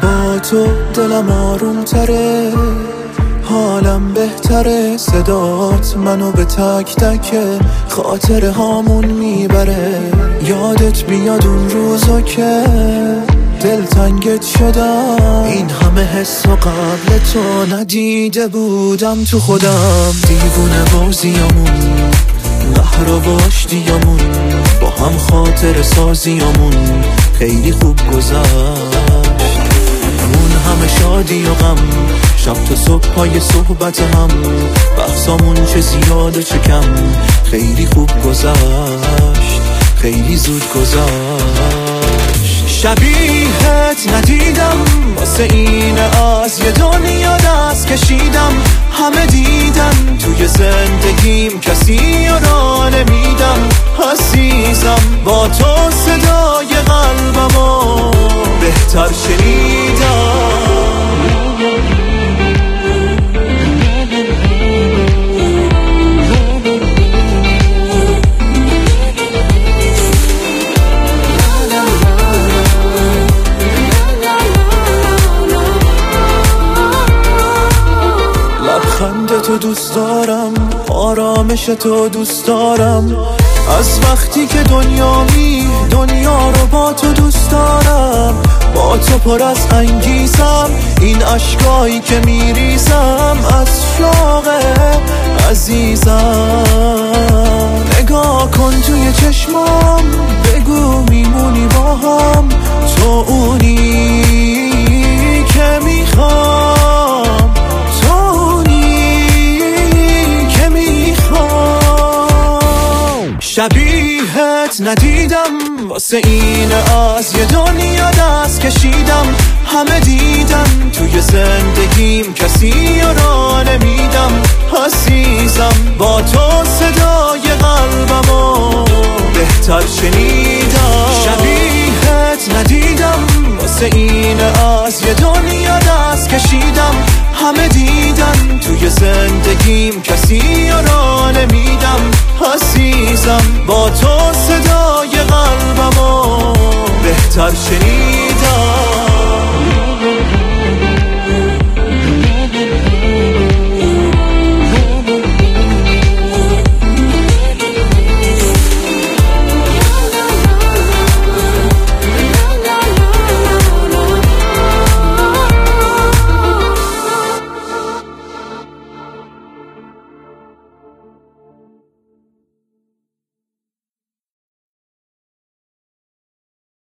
با تو دلم آروم تره، حالم بهتره، صدات منو به تک تک خاطره هامون میبره. یادت بیاد اون روزا که دلتنگت شدم، این همه حس و قبل تو ندیده بودم تو خودم. دیوونه بازیامون، قهر و واشتیامون، با هم خاطر سازیامون خیلی خوب گذشت. اون همه شادی و غم، شب تا صبح پای صحبت هم، بحثامون چه زیاد و چه کم خیلی خوب گذشت، خیلی زود گذشت. شبیهت ندیدم، واسه این از یه دنیا دست کشیدم. همه دیدن توی زندگیم، کسی را نمیدم. عزیزم با تو صدای قلبمو بهتر شنیدم. لبخند تو دوست دارم، آرامش تو دوست دارم. از وقتی که دنیا رو با تو دوست دارم. با تو پر از انگیزم، این اشکایی که میریزم از شوق عزیزم. نگاه کن توی چشمام، بگو میمونی با هم. تو اونی که میخوام، تو اونی که میخوام. شبیهت ندیدم، واسه این از یه دنیا دست کشیدم. همه دیدن توی زندگیم، کسی را نمیدم. عزیزم با تو صدای قلبمو بهتر شنیدم. شبیهت ندیدم، واسه این از یه دنیا دست کشیدم. همه دیدن توی زندگیم، کسی را نمیدم. عزیزم با تو صدای قلبمو بهتر شنیدم.